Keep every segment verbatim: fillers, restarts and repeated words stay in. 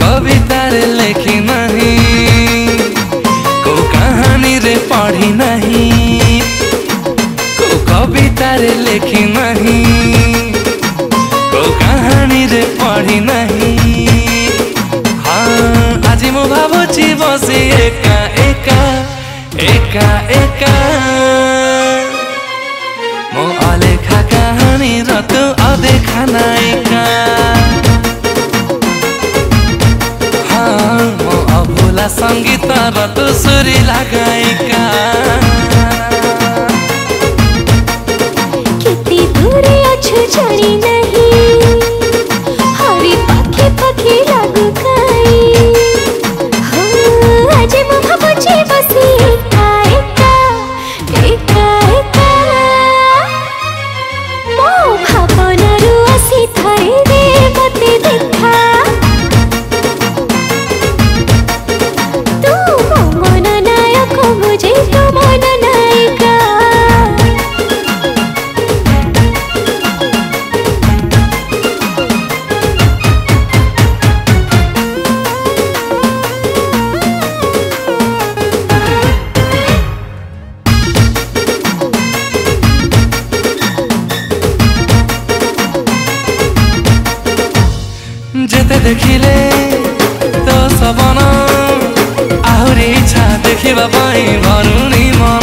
कविता रे लेखी नहीं, को कहानी रे पढ़ी नहीं, को कविता रे लेखी नहीं, को कहानी रे पढ़ी नहीं। हाँ आज मु भावुची बसी एका एका एका एका मो अलेखा कहानी र तू अदेखा नायिका। हाँ मो अभुला संगीत र तू सुरीला गायिका। कितनी दूर अछु जानी नहीं, हरी पाखे पाखे लागू काई। हाँ आज मो भावुची बसी एका एका एका एका मो भावनारू आसी थरे रे मते देखा। तू मो मन नायक मुझे तू मन नायिका। जेते देखिले तो सबन आहुरी इच्छा देखिबा पाई भरुनी मन।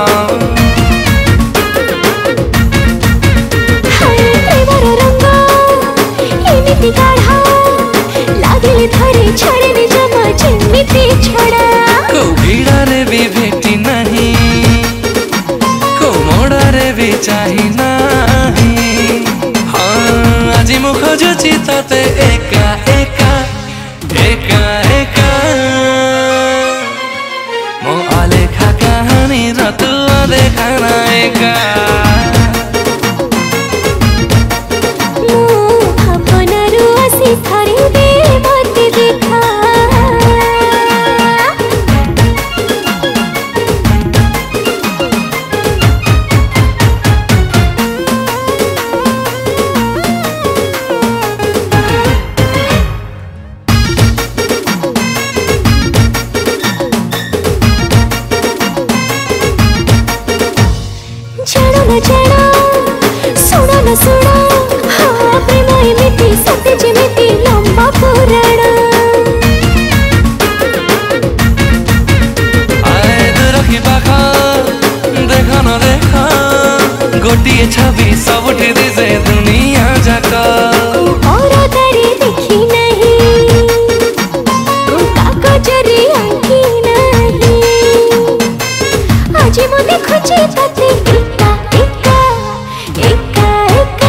प्रेमर रंग एमिति गाढ़ा लागिले थरे छड़े जमा जेमिति छड़ा। को भिड़ारे भी भेटी नहीं, को मोड़ारे भी चाही नहीं। हाँ आज मु खोजुची तते एका एका एका एका मो अलेखा कहानी र तू अदेखा नायिका। मो भावनारू आसी थरे रे मते देखा। जानो न जानो सुनो न सुनो, हाँ प्रेम एमिति सत्य जेमिति लंबा पुराण। आए दुरखी पाख देख न देख गोटिए छवि सबुठी दिसे दुनिया जाक। और तारे देखी नहीं, को कागजरे आंकी नहीं। आज मो देखुची तते एका एका एका एका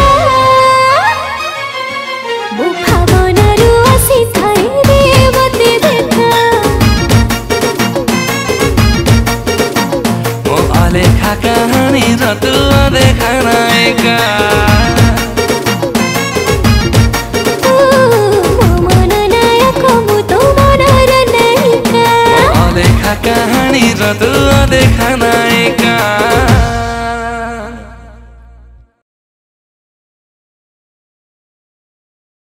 मो भावनारू आसी थरे रे मते देखा। मो अलेखा कहानी र तू अदेखा नायिका। मो मन नायक मु तो मनर नायिका। अलेखा कहानी र तू अदेखा